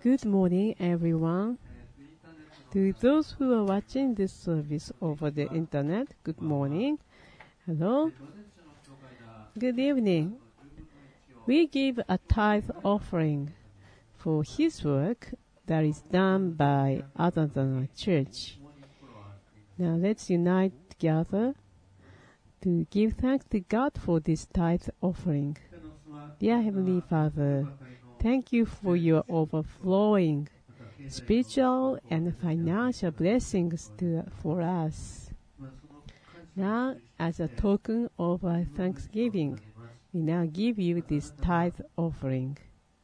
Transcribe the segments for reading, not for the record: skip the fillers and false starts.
Good morning, everyone. To those who are watching this service over the internet, good morning. Hello. Good evening. We give a tithe offering for His work that is done by other than a church. Now let's unite together to give thanks to God for this tithe offering. Dear Heavenly Father, thank you for your overflowing spiritual and financial blessings for us. Now, as a token of our thanksgiving, we now give you this tithe offering.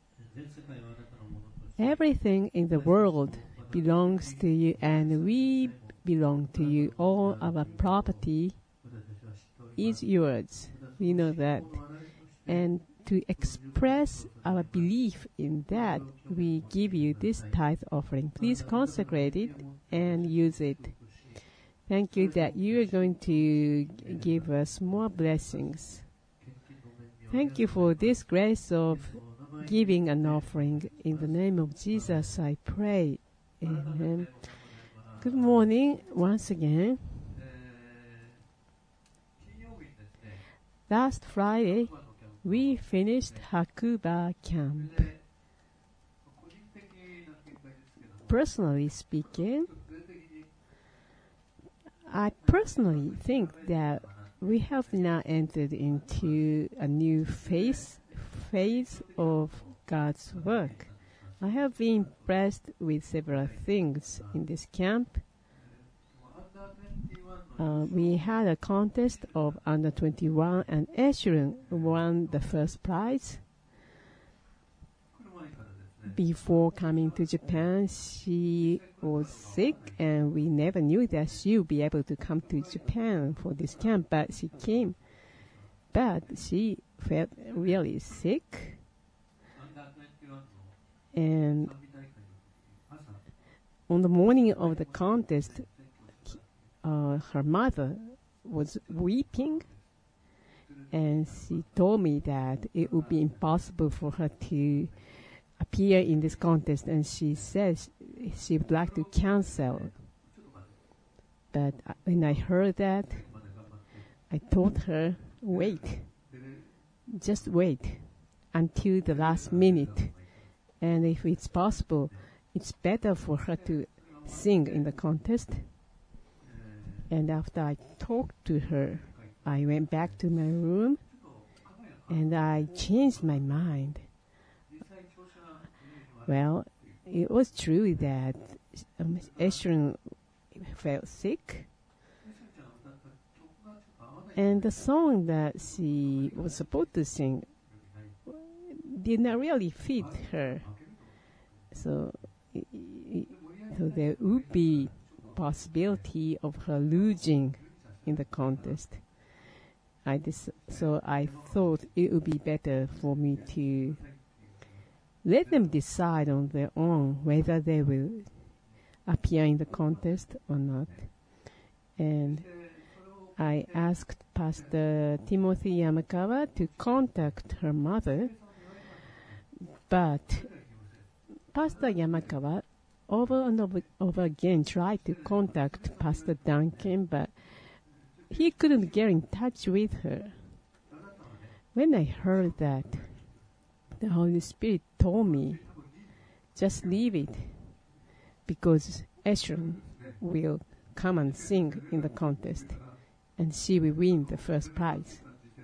Everything in the world belongs to you, and we belong to you. All our property is yours. We know that. And to express our belief in that, we give you this tithe offering. Please consecrate it and use it. Thank you that you are going to give us more blessings. Thank you for this grace of giving an offering. In the name of Jesus, I pray. Amen. Good morning once again. Last Friday, we finished Hakuba camp. Personally speaking, I personally think that we have now entered into a new phase of God's work. I have been impressed with several things in this camp. We had a contest of under 21, and Eshurun won the first prize. Before coming to Japan, she was sick, and we never knew that she would be able to come to Japan for this camp, but she came. But she felt really sick, and on the morning of the contest, her mother was weeping, and she told me that it would be impossible for her to appear in this contest, and she says she would like to cancel. But when I heard that, I told her, wait, just wait until the last minute, and if it's possible, it's better for her to sing in the contest. And after I talked to her, I went back to my room and I changed my mind. Well, it was true that Eshurun felt sick, and the song that she was supposed to sing did not really fit her. So there would be possibility of her losing in the contest. So I thought it would be better for me to let them decide on their own whether they will appear in the contest or not. And I asked Pastor Timothy Yamakawa to contact her mother, but Pastor Yamakawa over and over again tried to contact Pastor Duncan, but he couldn't get in touch with her. When I heard that, the Holy Spirit told me, just leave it, because Eshurun will come and sing in the contest, and she will win the first prize.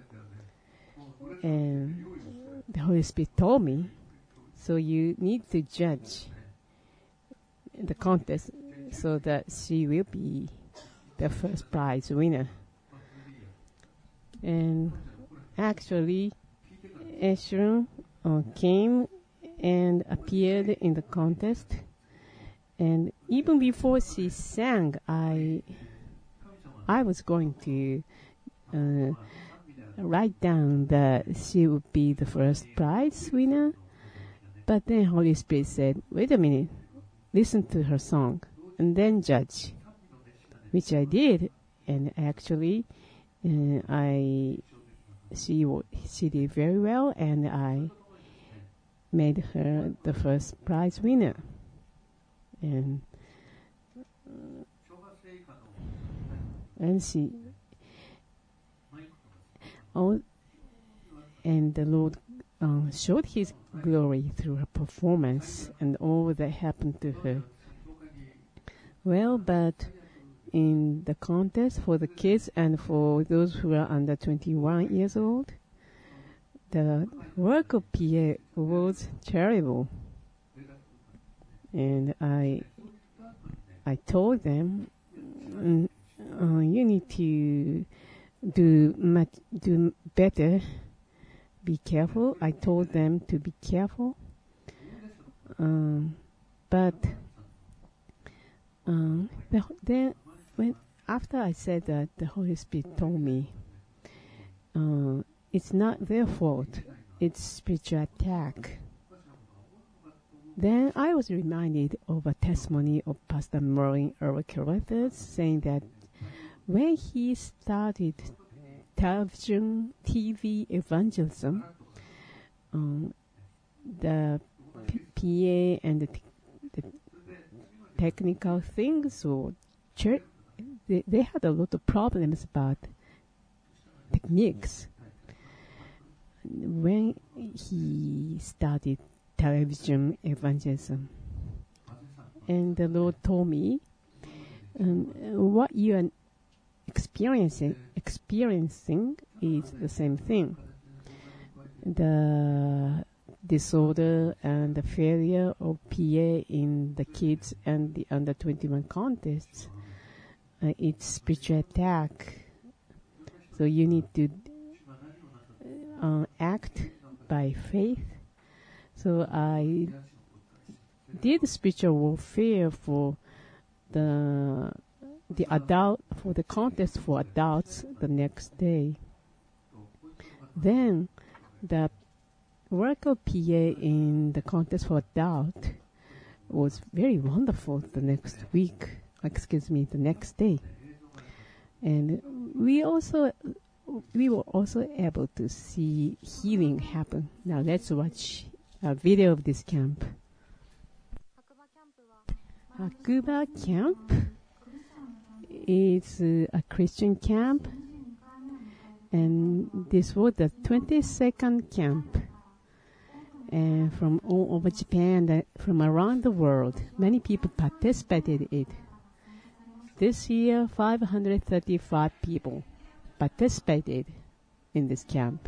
And the Holy Spirit told me, so you need to judge the contest so that she will be the first prize winner. And actually, Eshurun came and appeared in the contest, and even before she sang, I was going to write down that she would be the first prize winner, but then Holy Spirit said, wait a minute, listen to her song, and then judge, which I did, and actually, she did very well, and I made her the first prize winner. And she and the Lord showed His glory through her performance and all that happened to her. Well, but in the contest for the kids and for those who are under 21 years old, the work of PA was terrible. And I told them, you need to do better. Be careful. I told them to be careful. But then, after I said that, the Holy Spirit told me, it's not their fault. It's spiritual attack. Then I was reminded of a testimony of Pastor Merlin Eric Carruthers saying that when he started TV evangelism, the PA and the technical things, or they had a lot of problems about techniques. When he started television evangelism, and the Lord told me, what you are experiencing is the same thing. The disorder and the failure of PA in the kids and the under 21 contests, it's spiritual attack. So you need to act by faith. So I did spiritual warfare for the contest for adults the next day. Then the work of PA in the contest for adult was very wonderful the next day. And we were also able to see healing happen. Now let's watch a video of this camp. Hakuba Camp is a Christian camp, and this was the 22nd camp. And from all over Japan, from around the world, many people participated in it. This year, 535 people participated in this camp.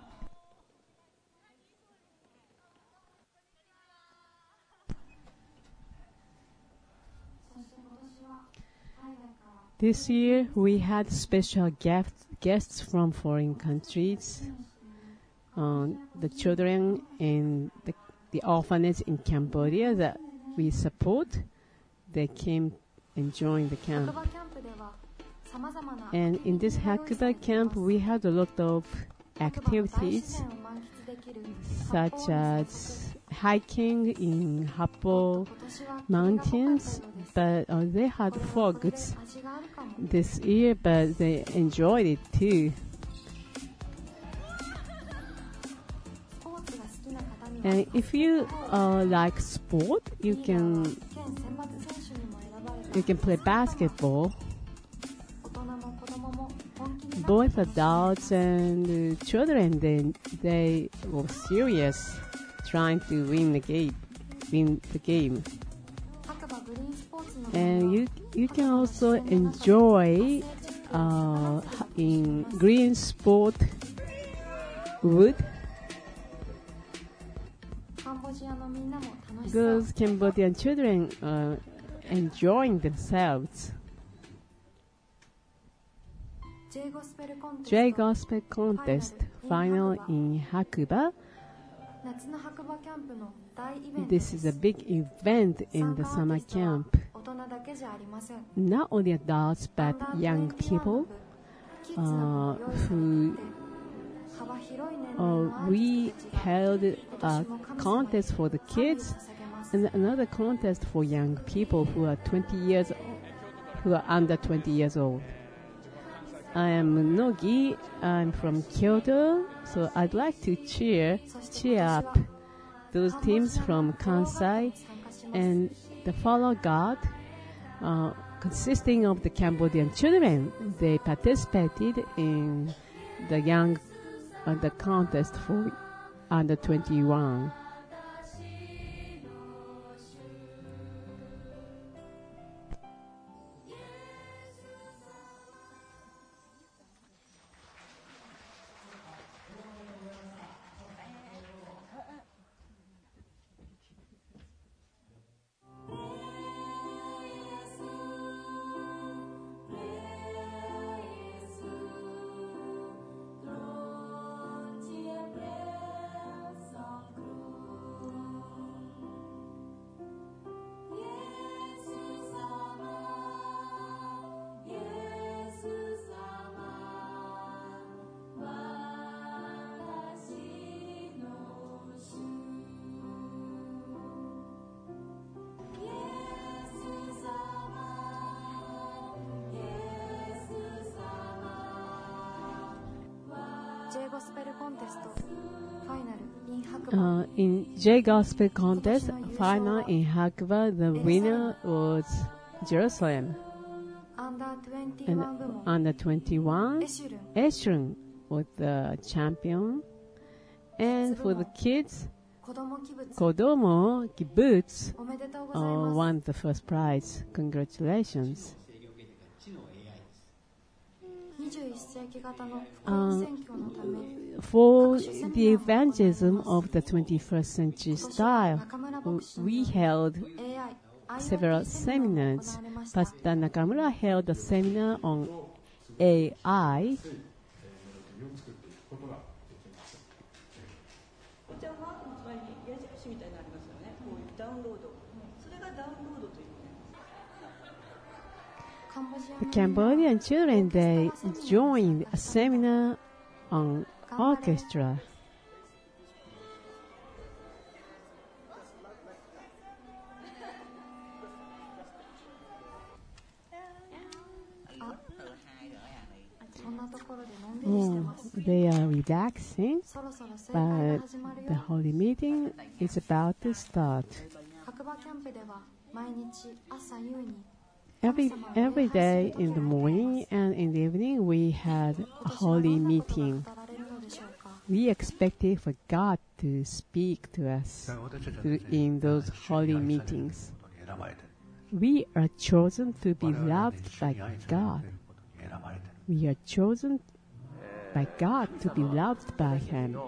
This year, we had special guests from foreign countries. The children in the orphanage in Cambodia that we support, they came and joined the camp. And in this Hakuba camp, we had a lot of activities, such as hiking in Happo Mountains, but they had frogs this year, but they enjoyed it too. And if you like sport, you can play basketball. Both adults and children, they were serious, trying to win the game. And you can also enjoy in green sport wood. Those Cambodian children are enjoying themselves. J-Gospel Contest final in Hakuba. This is a big event in the summer camp. Not only adults, but young people we held a contest for the kids and another contest for young people who are under 20 years old. I am Nogi. I'm from Kyoto, so I'd like to cheer up those teams from Kansai and the Follow God, consisting of the Cambodian children. They participated in the contest for under 21. In J Gospel Contest final in Hakuba, the winner was Jerusalem. And under 21, Eshurun was the champion. And for the kids, Kodomo Kibbutz won the first prize. Congratulations. For the evangelism of the 21st century style, we held several seminars. Pastor Nakamura held a seminar on AI. The Cambodian children, they joined a seminar on orchestra. They are relaxing, but the holy meeting is about to start. Every day in the morning and in the evening we had a holy meeting. We expected for God to speak to us in those holy meetings. We are chosen to be loved by God. We are chosen by God to be loved by Him.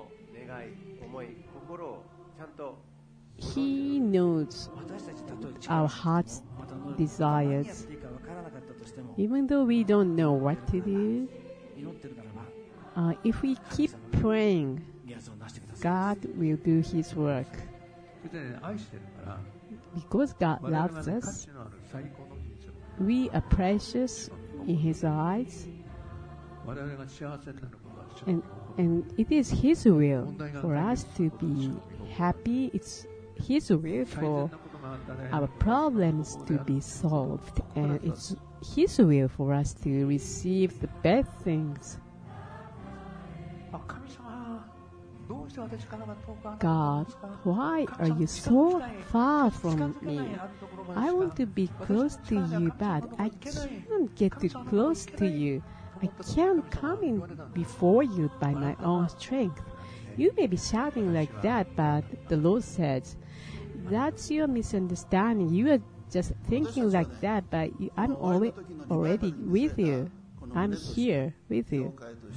He knows our heart's desires. Even though we don't know what to do, if we keep praying, God will do His work. Because God loves us, we are precious in His eyes, and it is His will for us to be happy. It's His will for our problems to be solved, and it's His will for us to receive the best things. God, why are you so far from me? I want to be close to you, but I can't get too close to you. I can't come in before you by my own strength. You may be shouting like that, but the Lord says, that's your misunderstanding. You are just thinking like that, but I'm already with you. I'm here with you.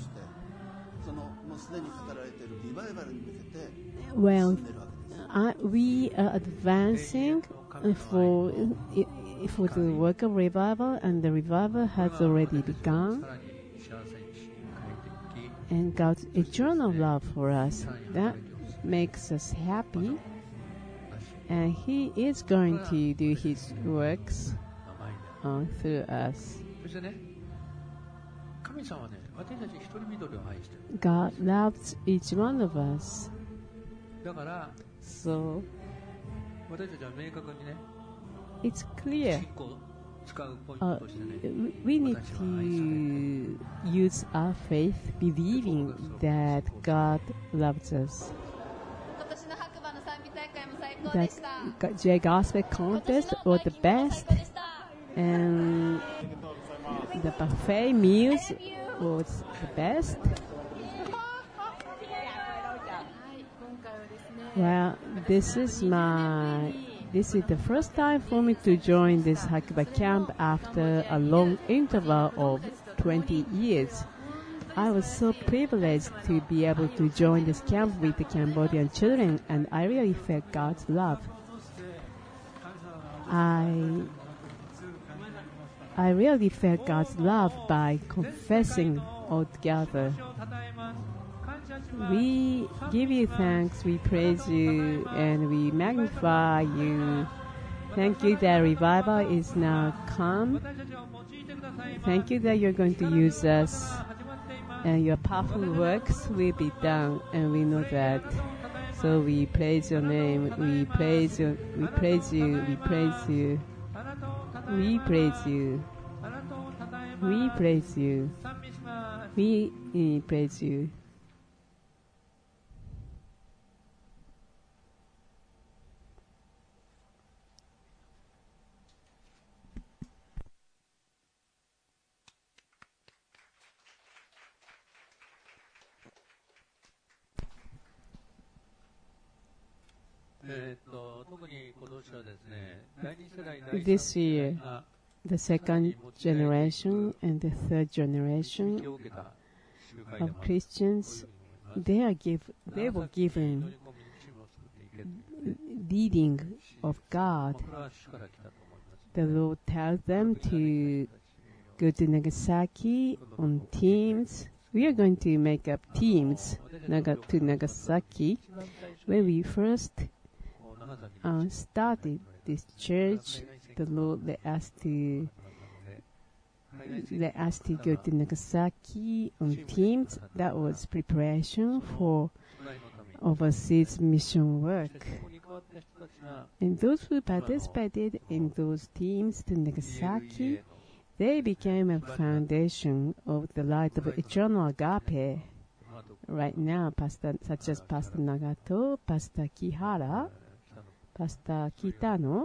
Well, we are advancing for the work of revival, and the revival has already begun. And God's eternal love for us, that makes us happy. And He is going to do His works through us. God loves each one of us. So it's clear. We need to use our faith, believing that God loves us. the J Gospel contest was the best, and the buffet meals was the best. Well, this is the first time for me to join this Hakuba camp after a long interval of 20 years. I was so privileged to be able to join this camp with the Cambodian children, and I really felt God's love. I really felt God's love by confessing altogether. We give you thanks, we praise you, and we magnify you. Thank you that revival is now come. Thank you that you're going to use us, and your powerful works will be done, and we know that. So we praise your name, we praise you, we praise you, we praise you, we praise you, we praise you, we praise you. This year, the second generation and the third generation of Christians, they were given leading of God. The Lord tells them to go to Nagasaki on teams. We are going to make up teams to Nagasaki. When we first started this church, the Lord let us to go to Nagasaki on teams. That was preparation for overseas mission work. And those who participated in those teams to Nagasaki, they became a foundation of the light of eternal agape. Right now, such as Pastor Nagato, Pastor Kihara, Pastor Kitano.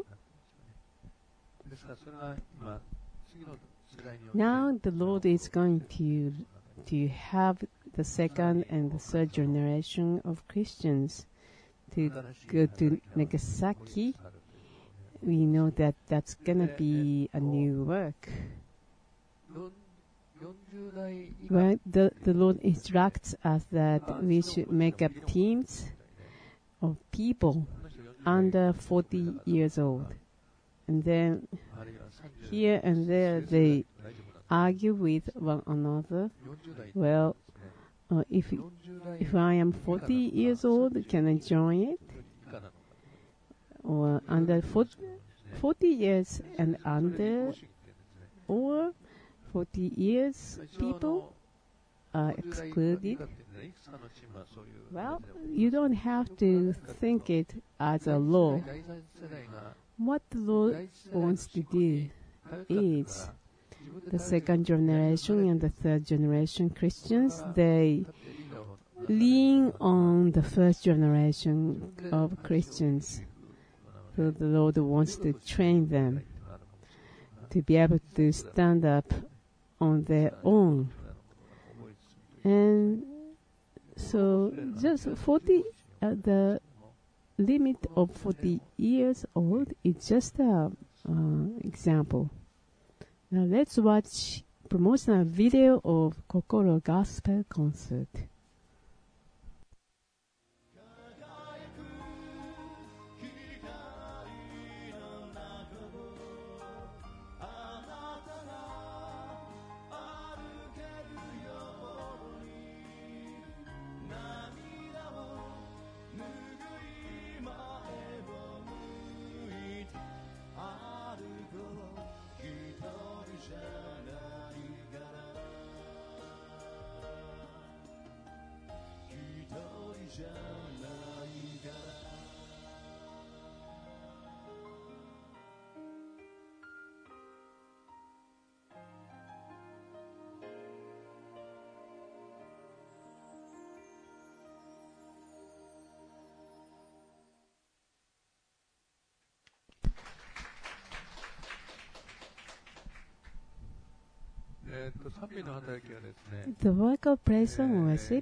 Now the Lord is going to have the second and the third generation of Christians to go to Nagasaki. We know that that's going to be a new work. Well, the Lord instructs us that we should make up teams of people under 40 years old. And then here and there they argue with one another. Well, if I am 40 years old, can I join it? Or under 40 years and under, or 40 years people are excluded. Well, you don't have to think it as a law. What the Lord wants to do is the second generation and the third generation Christians, they lean on the first generation of Christians. So the Lord wants to train them to be able to stand up on their own. And so just 40, the limit of 40 years old is just an example. Now let's watch promotional video of Kokoro Gospel Concert. The work of praise and worship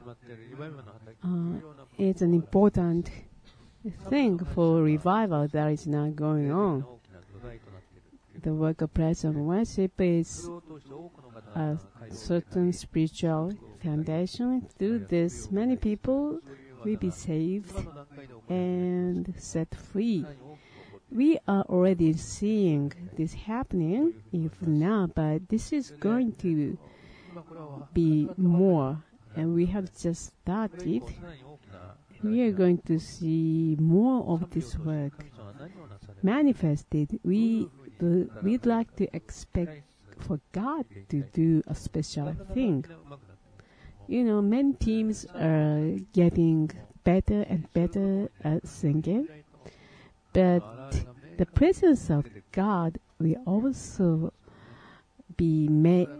is an important thing for revival that is now going on. The work of praise and worship is a certain spiritual foundation. Through this, many people will be saved and set free. We are already seeing this happening even now, but this is going to be more, and we have just started. We are going to see more of this work manifested. We'd like to expect for God to do a special thing. You know, many teams are getting better and better at singing, but the presence of God will also be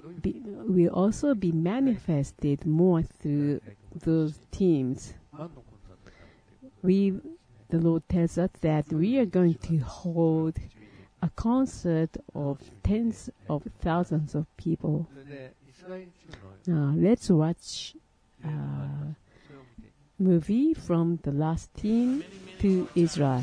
manifested more through those teams. The Lord tells us that we are going to hold a concert of tens of thousands of people. Now, let's watch a movie from the last team to Israel.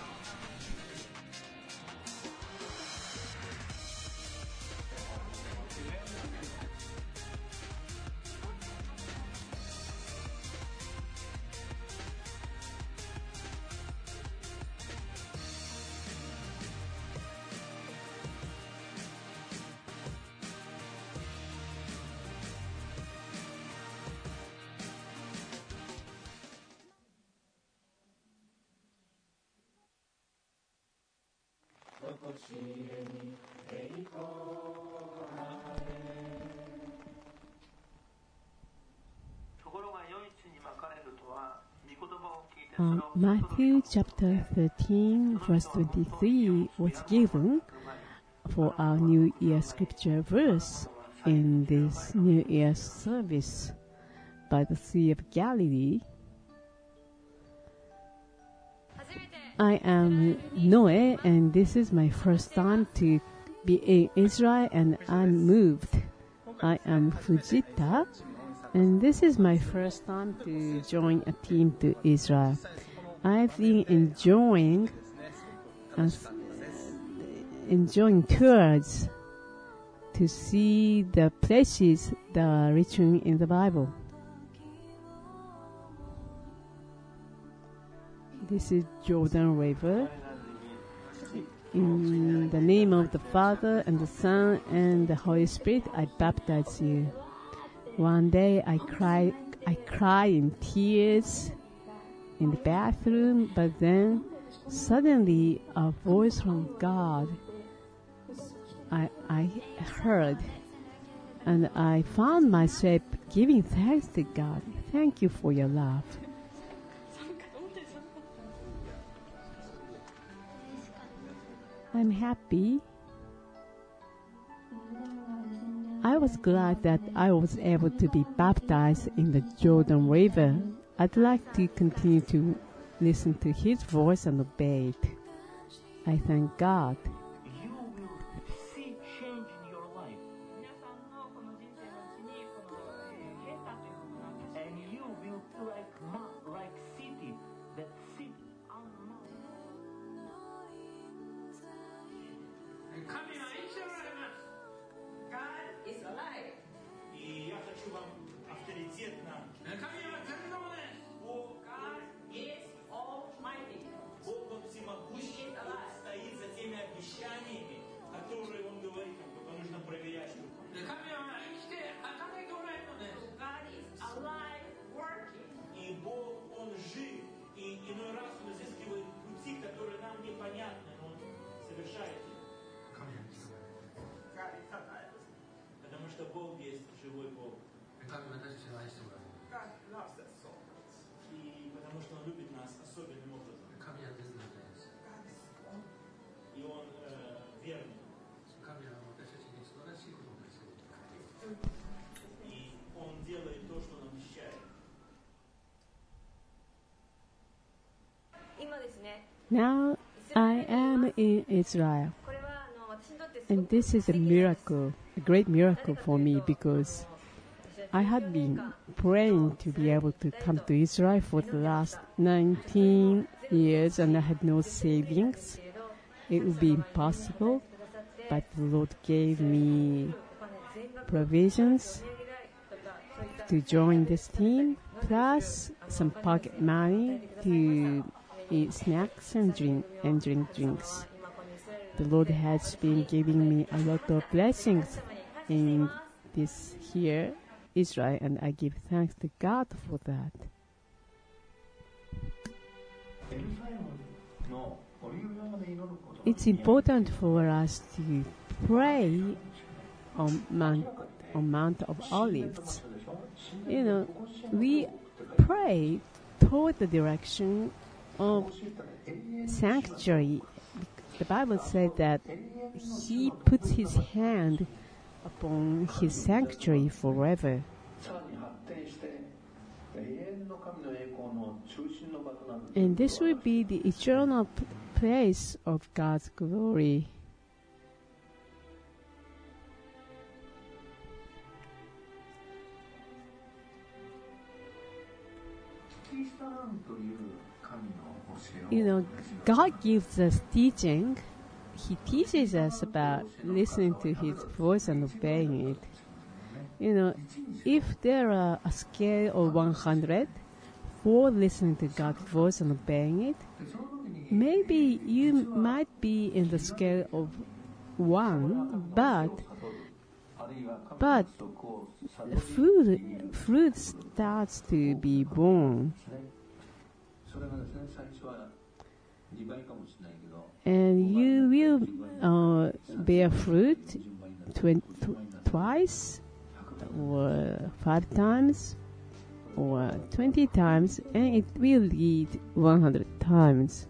Matthew chapter 13 verse 23 was given for our New Year scripture verse in this New Year service by the Sea of Galilee. I am Noe, and this is my first time to be in Israel, and I'm moved. I am Fujita, and this is my first time to join a team to Israel. I've been enjoying tours to see the places that are written in the Bible. This is Jordan River. In the name of the Father and the Son and the Holy Spirit, I baptize you. One day I cry in tears in the bathroom, but then suddenly a voice from God I heard, and I found myself giving thanks to God. Thank you for your love. I'm happy. I was glad that I was able to be baptized in the Jordan River. I'd like to continue to listen to His voice and obey it. I thank God. You will see change in your life. And you will feel like city that sit on mountain. 神は生きておられます。God is alive. И я хочу вам авторитетно. 神は全能です。God is almighty. Бог Он всемогущий, Он стоит за теми обещаниями, которые Он говорит, нам только нужно проверять. 神は生きて働いておられるのです。God is alive, working. И Бог, Он жив, и иной раз Он изыскивает пути, которые нам непонятны, но Он совершает их. Потому что Бог есть живой Бог. И потому что Он любит нас особенным образом. И Он верный. И Он делает то, что Он обещает. Now I am in Israel. And this is a miracle, a great miracle for me, because I had been praying to be able to come to Israel for the last 19 years, and I had no savings. It would be impossible, but the Lord gave me provisions to join this team, plus some pocket money to eat snacks and drink drinks. The Lord has been giving me a lot of blessings in this here, Israel, and I give thanks to God for that. It's important for us to pray on Mount of Olives. You know, we pray toward the direction of sanctuary. The Bible said that He puts His hand upon His sanctuary forever. And this will be the eternal place of God's glory. You know, God gives us teaching. He teaches us about listening to His voice and obeying it. You know, if there are a scale of 100 for listening to God's voice and obeying it, maybe you might be in the scale of 1, but fruit starts to be born. And you will bear fruit twice, or 5 times, or 20 times, and it will lead 100 times.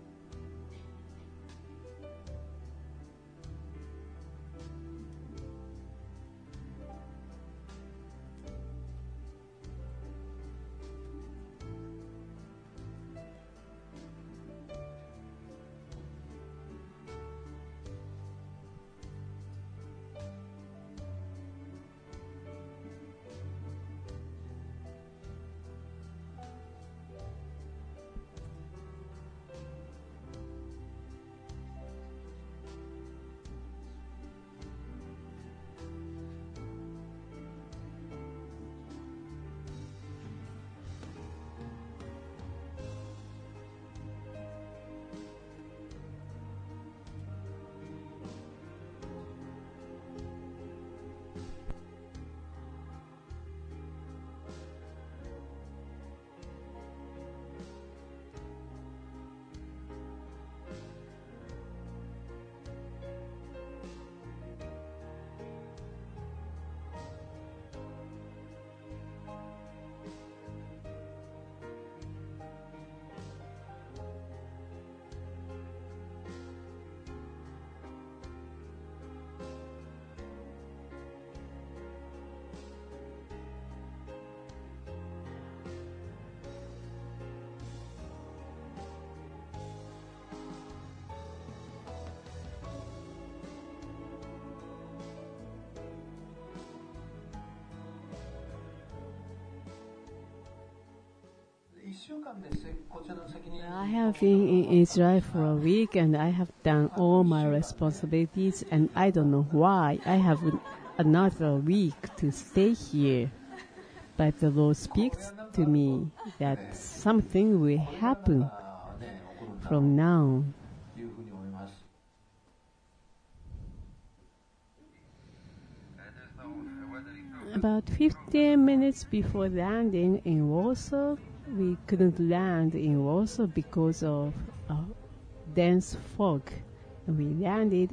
I have been in Israel for a week, and I have done all my responsibilities, and I don't know why I have another week to stay here. But the Lord speaks to me that something will happen from now. About 15 minutes before landing in Warsaw, we couldn't land in Warsaw because of dense fog. And we landed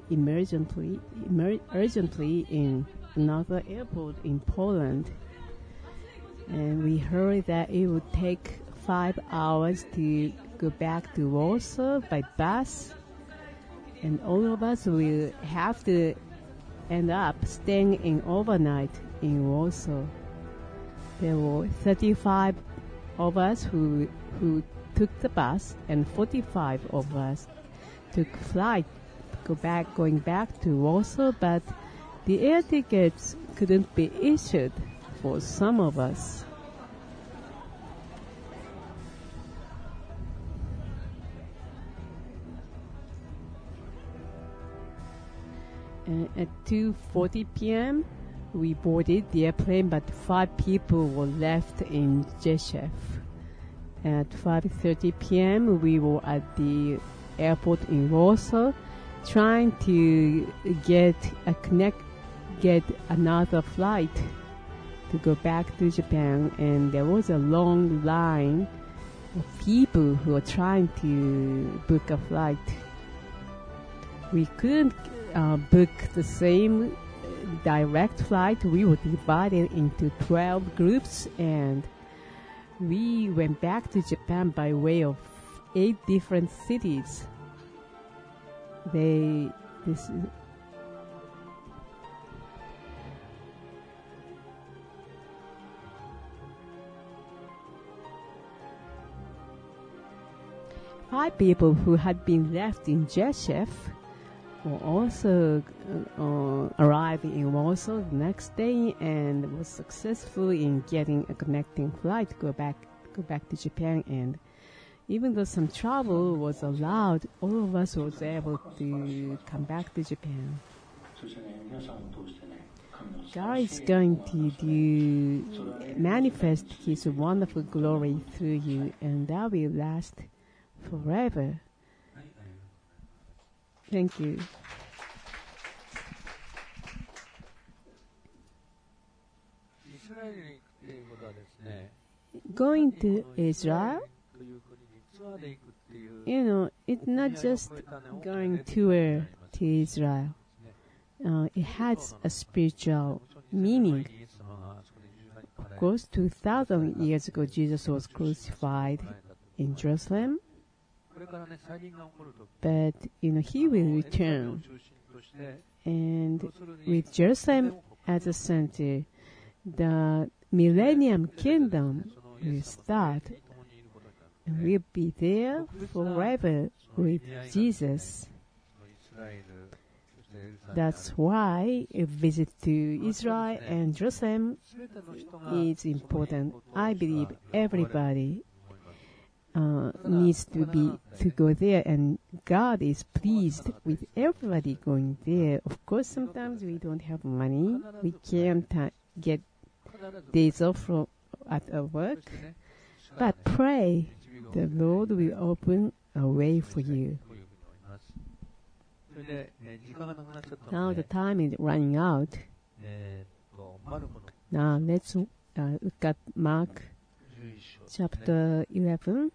urgently in another airport in Poland. And we heard that it would take 5 hours to go back to Warsaw by bus. And all of us will have to end up staying in overnight in Warsaw. There were 35 of us who took the bus, and 45 of us took flight going back to Warsaw, but the air tickets couldn't be issued for some of us. And at 2:40 p.m., we boarded the airplane, but 5 people were left in Rzeszów. At 5:30 p.m., we were at the airport in Warsaw, trying to get another flight to go back to Japan, and there was a long line of people who were trying to book a flight. We couldn't book the same direct flight. We were divided into 12 groups, and we went back to Japan by way of 8 different cities. Five people who had been left in Rzeszów were also arrived in Warsaw the next day and was successful in getting a connecting flight to go back to Japan. And even though some trouble was allowed, all of us was able to come back to Japan. God is going to manifest His wonderful glory through you, and that will last forever. Thank you. Going to Israel, it's not just going tour to Israel. It has a spiritual meaning. Of course, 2,000 years ago, Jesus was crucified in Jerusalem. But, He will return. And with Jerusalem as a center, the Millennium Kingdom will start. And we'll be there forever with Jesus. That's why a visit to Israel and Jerusalem is important. I believe everybody needs to go there, and God is pleased with everybody going there. Of course, sometimes we don't have money. We can't get days off at our work. But pray, the Lord will open a way for you. Now the time is running out. Now let's look at Mark chapter 11.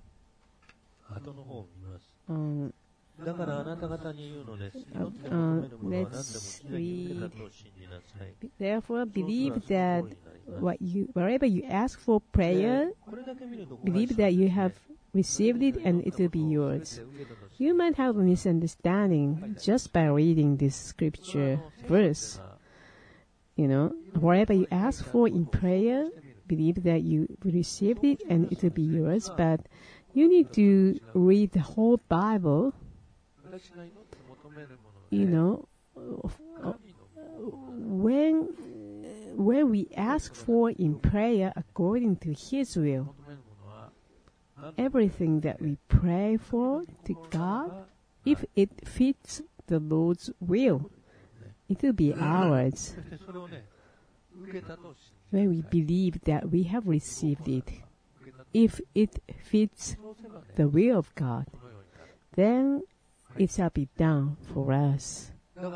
Let's read. Therefore, believe that wherever you ask for prayer, believe that you have received it and it will be yours. You might have a misunderstanding just by reading this scripture verse. Wherever you ask for in prayer, believe that you received it and it will be yours. But you need to read the whole Bible. When we ask for in prayer according to His will, everything that we pray for to God, if it fits the Lord's will, it will be ours. When we believe that we have received it, if it fits the will of God, then it shall be done for us.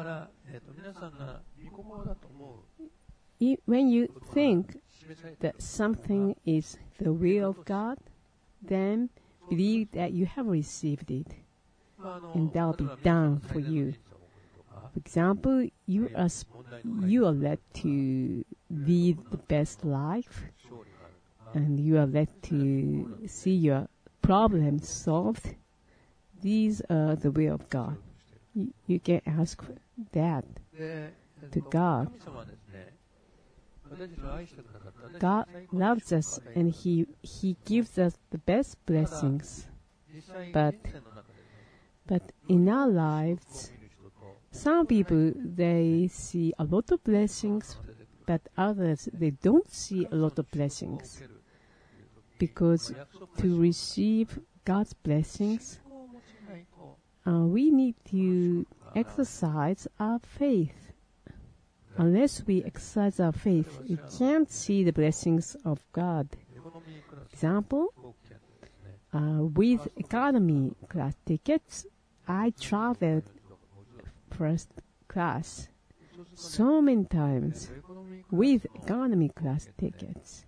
When you think that something is the will of God, then believe that you have received it, and that will be done for you. For example, you are led to lead the best life, and you are led to see your problems solved. These are the will of God. You can ask that to God. God loves us, and He gives us the best blessings. But in our lives, Some people, they see a lot of blessings, but others, they don't see a lot of blessings. Because to receive God's blessings, we need to exercise our faith. Unless we exercise our faith, we can't see the blessings of God. Example, with economy class tickets, I traveled first class so many times with economy class tickets.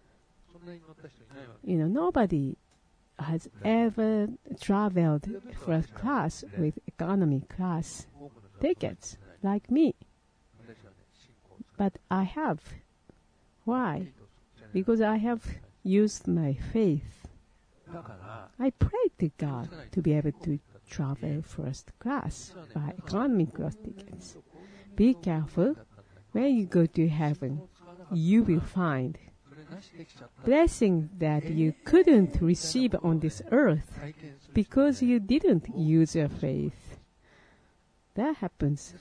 Nobody has ever traveled first class with economy class tickets like me. But I have. Why? Because I have used my faith. I prayed to God to be able to travel first class by economy class tickets. Be careful. When you go to heaven, you will find blessing that you couldn't receive on this earth because you didn't use your faith. That happens.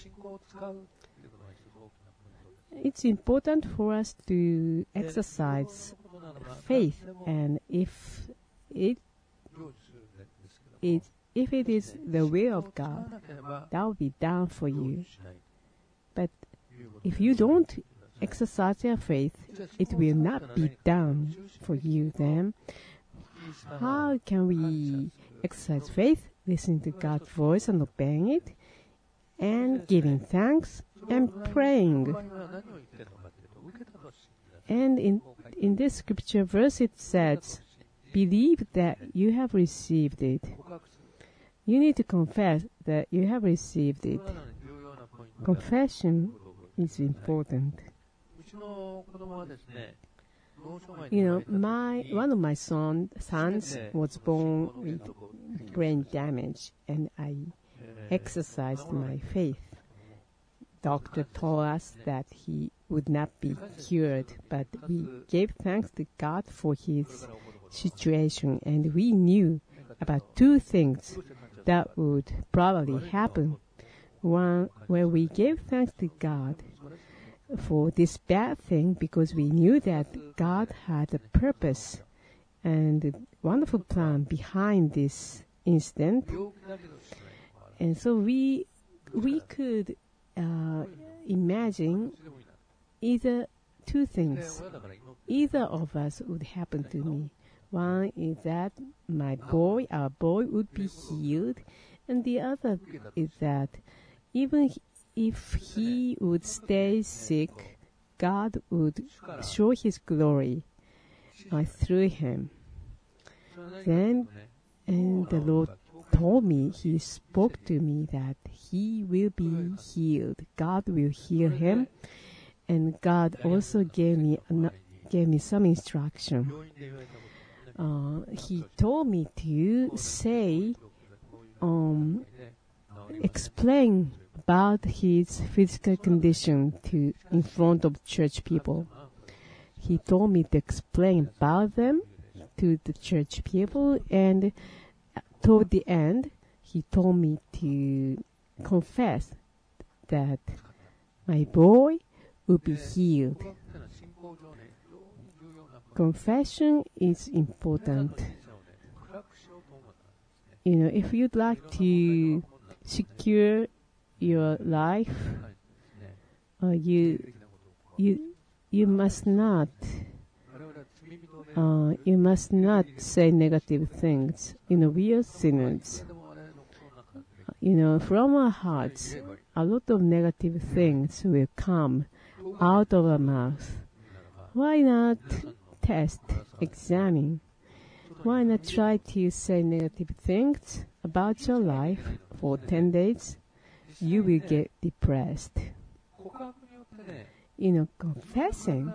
It's important for us to exercise faith, and if it is the will of God, that will be done for you. But if you don't exercise your faith, it will not be done for you then. How can we exercise faith? Listening to God's voice and obeying it, and giving thanks and praying. And in this scripture verse it says, believe that you have received it. You need to confess that you have received it. Confession is important. One of my sons was born with brain damage, and I exercised my faith. Doctor told us that he would not be cured, but we gave thanks to God for his situation, and we knew about two things that would probably happen. One, where we gave thanks to God for this bad thing because we knew that God had a purpose and a wonderful plan behind this incident. And so we could imagine either two things. Either of us would happen to me. One is that our boy would be healed, and the other is that even if he would stay sick, God would show his glory through him. Then, and the Lord told me, he spoke to me that he will be healed. God will heal him, and God also gave me some instruction. He told me to say, explain about his physical condition in front of church people. He told me to explain about them to the church people, and toward the end, he told me to confess that my boy will be healed. Confession is important. If you'd like to secure your life, you must not say negative things. We are sinners. From our hearts, a lot of negative things will come out of our mouth. Why not test, examine? Why not try to say negative things about your life for 10 days? You will get depressed. Confessing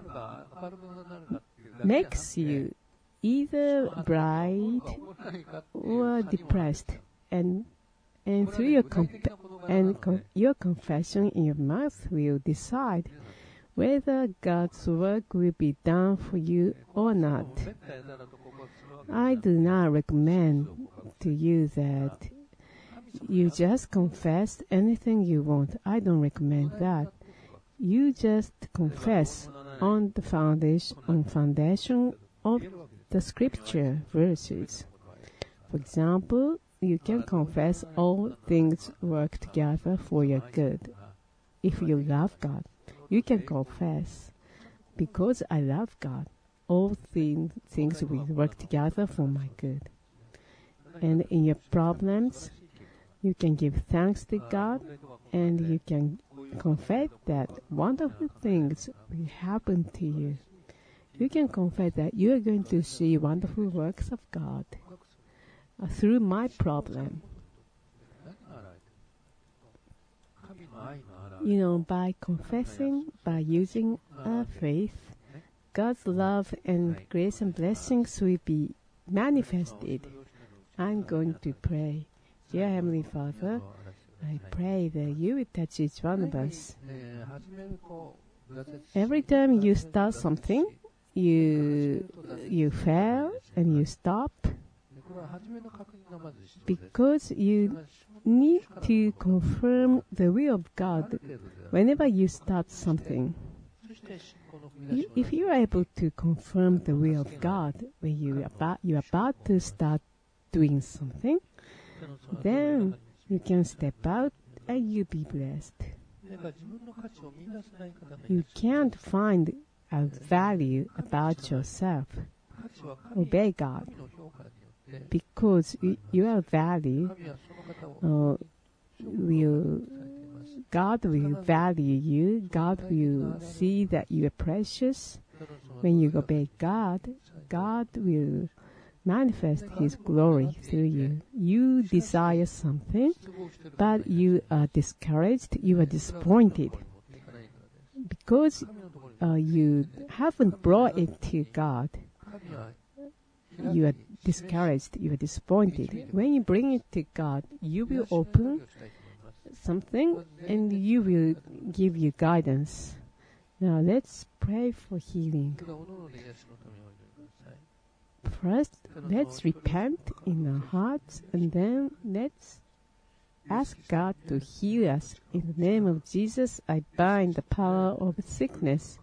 makes you either bright or depressed, and through your confession in your mouth will decide whether God's work will be done for you or not. I do not recommend to you that you just confess anything you want. I don't recommend that. You just confess on the foundation of the scripture verses. For example, you can confess all things work together for your good. If you love God, you can confess, because I love God, all things will work together for my good. And in your problems, you can give thanks to God, and you can confess that wonderful things will happen to you. You can confess that you are going to see wonderful works of God through my problem. By confessing, by using our faith, God's love and grace and blessings will be manifested. I'm going to pray. Dear Heavenly Father, I pray that you will touch each one of us. Every time you start something, you fail and you stop, because you need to confirm the will of God whenever you start something. If you are able to confirm the will of God when you are about to start doing something, then you can step out and you'll be blessed. You can't find a value about yourself. Obey God, because your value God will value you. God will see that you are precious. When you obey God, God will manifest His glory through you. You desire something, but you are discouraged, you are disappointed, because you haven't brought it to God. You are discouraged, you are disappointed. When you bring it to God, you will open something and you will give you guidance. Now let's pray for healing. First, let's repent in our hearts, and then let's ask God to heal us. In the name of Jesus, I bind the power of sickness.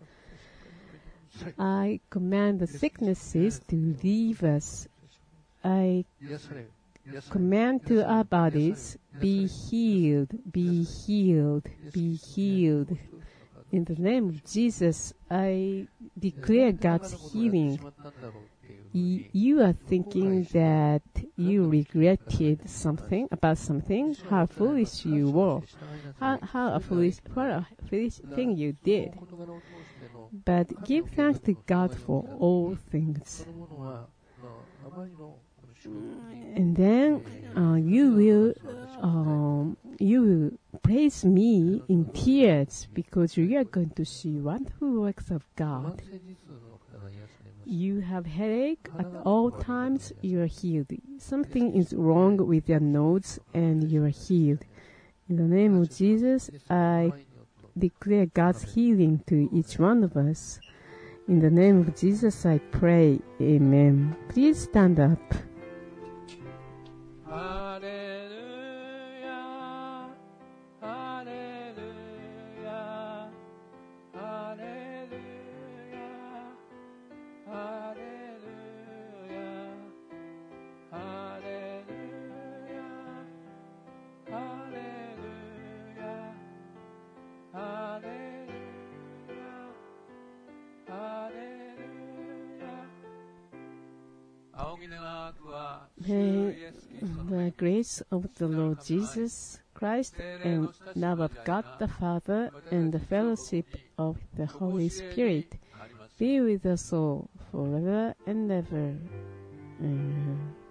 I command the sicknesses to leave us. I command to our bodies, be healed, be healed, be healed. In the name of Jesus, I declare God's healing. You are thinking that you regretted something, how foolish you were, what a foolish thing you did. But give thanks to God for all things. And then you will praise me in tears, because you are going to see wonderful works of God. You have headache at all times, you are healed. Something is wrong with your nose and you are healed. In the name of Jesus, I declare God's healing to each one of us. In the name of Jesus, I pray. Amen. Please stand up. May the grace of the Lord Jesus Christ and love of God the Father and the fellowship of the Holy Spirit be with us all forever and ever. Amen.